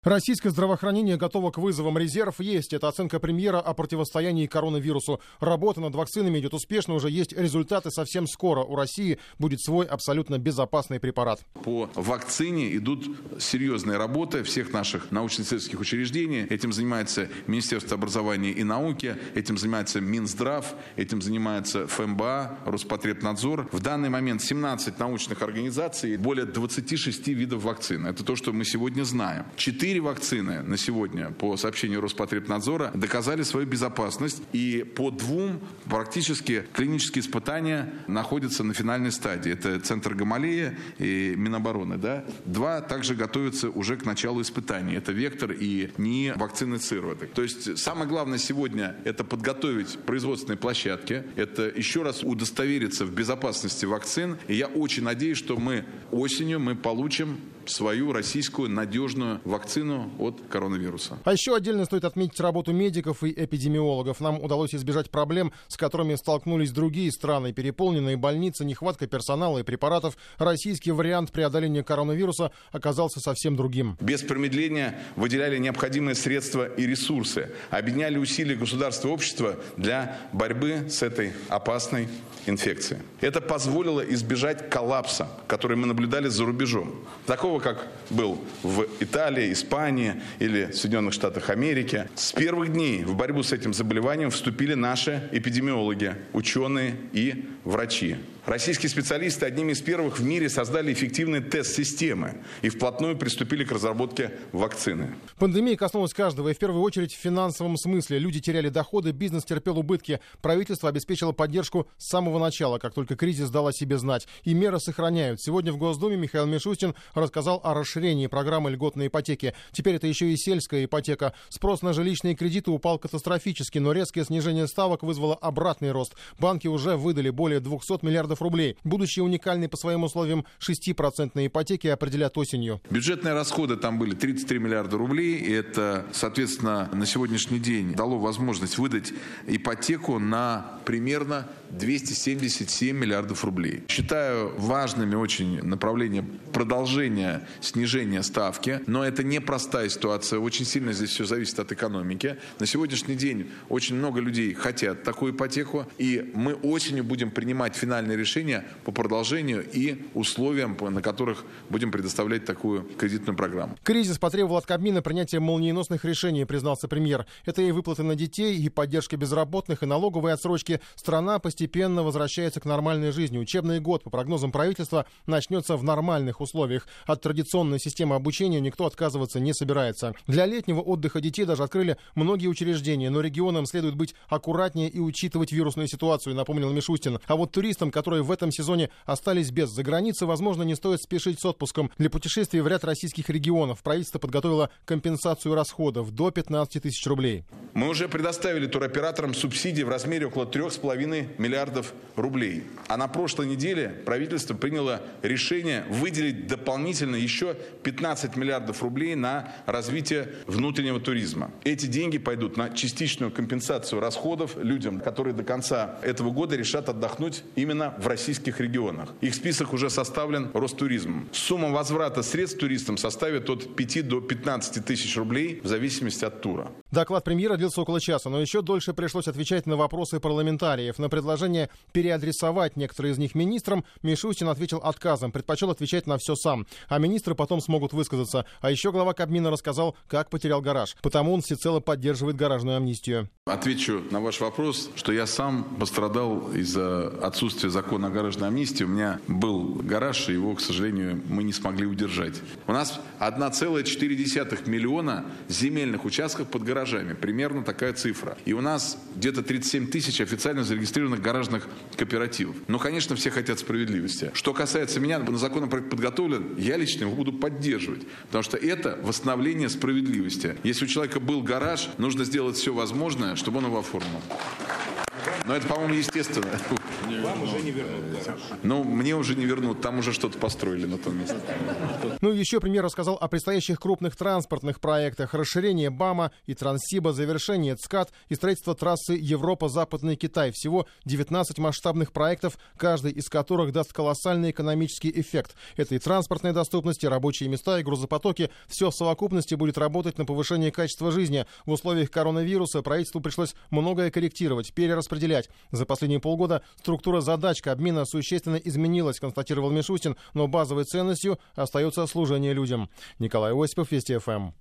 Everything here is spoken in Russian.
Российское здравоохранение готово к вызовам. Резерв есть. Это оценка премьера о противостоянии коронавирусу. Работа над вакцинами идет успешно. Уже есть результаты. Совсем скоро у России будет свой абсолютно безопасный препарат. По вакцине идут серьезные работы всех наших научно-исследовательских учреждений. Этим занимается Министерство образования и науки. Этим занимается Минздрав. Этим занимается ФМБА, Роспотребнадзор. В данный момент 17 научных организаций, более 26 видов вакцин. Это то, что мы сегодня знаем. 4 вакцины на сегодня, по сообщению Роспотребнадзора, доказали свою безопасность. И по 2 практически клинические испытания находятся на финальной стадии. Это Центр Гамалея и Минобороны. 2 также готовятся уже к началу испытаний. Это Вектор и НИИ вакцины Цирватек. То есть самое главное сегодня – это подготовить производственные площадки. Это еще раз удостовериться в безопасности вакцин. И я очень надеюсь, что осенью мы получим свою российскую надежную вакцину от коронавируса. А еще отдельно стоит отметить работу медиков и эпидемиологов. Нам удалось избежать проблем, с которыми столкнулись другие страны. Переполненные больницы, нехватка персонала и препаратов. Российский вариант преодоления коронавируса оказался совсем другим. Без промедления выделяли необходимые средства и ресурсы. Объединяли усилия государства и общества для борьбы с этой опасной инфекцией. Это позволило избежать коллапса, который мы наблюдали за рубежом. Такого, как был в Италии, Испании или Соединенных Штатах Америки. С первых дней в борьбу с этим заболеванием вступили наши эпидемиологи, ученые и врачи. Российские специалисты одними из первых в мире создали эффективные тест-системы и вплотную приступили к разработке вакцины. Пандемия коснулась каждого, и в первую очередь в финансовом смысле. Люди теряли доходы, бизнес терпел убытки. Правительство обеспечило поддержку с самого начала, как только кризис дал о себе знать. И меры сохраняют. Сегодня в Госдуме Михаил Мишустин рассказал о расширении программы льготной ипотеки. Теперь это еще и сельская ипотека. Спрос на жилищные кредиты упал катастрофически, но резкое снижение ставок вызвало обратный рост. Банки уже выдали более 200 миллиардов рублей. Будущее уникальной по своим условиям 6% ипотеки определят осенью. Бюджетные расходы там были 33 миллиарда рублей. И это, соответственно, на сегодняшний день дало возможность выдать ипотеку на примерно 277 миллиардов рублей. Считаю важными очень направления продолжения снижения ставки, но это непростая ситуация. Очень сильно здесь все зависит от экономики. На сегодняшний день очень много людей хотят такую ипотеку, и мы осенью будем принимать финальные решения по продолжению и условиям, на которых будем предоставлять такую кредитную программу. Кризис потребовал от Кабмина принятия молниеносных решений, признался премьер. Это и выплаты на детей, и поддержка безработных, и налоговые отсрочки. Страна постепенно возвращается к нормальной жизни. Учебный год, по прогнозам правительства, начнется в нормальных условиях. От традиционной системы обучения никто отказываться не собирается. Для летнего отдыха детей даже открыли многие учреждения, но регионам следует быть аккуратнее и учитывать вирусную ситуацию, напомнил Мишустин. А вот туристам, которые в этом сезоне остались без заграницы, возможно, не стоит спешить с отпуском. Для путешествий в ряд российских регионов правительство подготовило компенсацию расходов до 15 тысяч рублей. Мы уже предоставили туроператорам субсидии в размере около 3,5 миллиардов рублей. А на прошлой неделе правительство приняло решение выделить дополнительно еще 15 миллиардов рублей на развитие внутреннего туризма. Эти деньги пойдут на частичную компенсацию расходов людям, которые до конца этого года решат отдохнуть именно в российских регионах. Их список уже составлен Ростуризмом. Сумма возврата средств туристам составит от 5 до 15 тысяч рублей в зависимости от тура. Доклад премьера длился около часа, но еще дольше пришлось отвечать на вопросы парламентариев. На предложение переадресовать некоторые из них министрам Мишустин ответил отказом, предпочел отвечать на все сам. А министры потом смогут высказаться. А еще глава Кабмина рассказал, как потерял гараж. Потому он всецело поддерживает гаражную амнистию. Отвечу на ваш вопрос, что я сам пострадал из-за отсутствия закона о гаражной амнистии. У меня был гараж, и его, к сожалению, мы не смогли удержать. У нас 1,4 миллиона земельных участков под гаражами. Примерно такая цифра. И у нас где-то 37 тысяч официально зарегистрированных гаражных кооперативов. Но, конечно, все хотят справедливости. Что касается меня, законопроект подготовлен, я лично его буду поддерживать. Потому что это восстановление справедливости. Если у человека был гараж, нужно сделать все возможное, чтобы он его оформил. Но это, по-моему, естественно. Вам уже не вернут. Ну, мне уже не вернут, там уже что-то построили на том месте. Ну и еще премьер рассказал о предстоящих крупных транспортных проектах: расширение БАМа и Транссиба, завершение ЦКАД и строительство трассы Европа-Западный Китай. Всего 19 масштабных проектов, каждый из которых даст колоссальный экономический эффект. Это и транспортная доступность, и рабочие места, и грузопотоки. Все в совокупности будет работать на повышение качества жизни. В условиях коронавируса правительству пришлось многое корректировать, перераспределять. За последние полгода структура задач Кабмина существенно изменилась, констатировал Мишустин, но базовой ценностью остается служение людям. Николай Осипов, Вести ФМ.